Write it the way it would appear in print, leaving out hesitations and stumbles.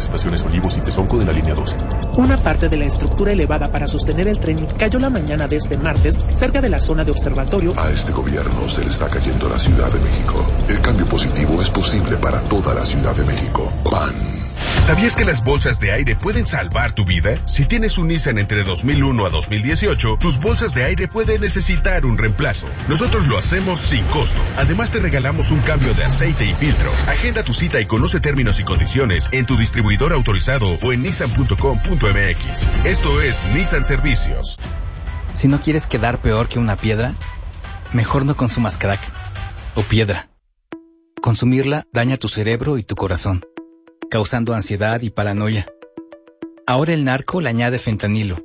estaciones Olivos y Tezonco de la línea 12. Una parte de la estructura elevada para sostener el tren cayó la mañana de este martes cerca de la zona de observatorio. A este gobierno se le está cayendo la Ciudad de México. El cambio positivo es posible para toda la Ciudad de México. PAN. ¿Sabías que las bolsas de aire pueden salvar tu vida? Si tienes un Nissan entre 2001 a 2018, tus bolsas de aire pueden necesitar un reemplazo. Nosotros lo hacemos sin costo. Además, te regalamos un cambio de aceite y filtro. Agenda tu cita y conoce términos y condiciones en tu distribuidor autorizado o en nissan.com.mx. Esto es Nissan Servicios. Si no quieres quedar peor que una piedra, mejor no consumas crack o piedra. Consumirla daña tu cerebro y tu corazón, causando ansiedad y paranoia. Ahora el narco le añade fentanilo,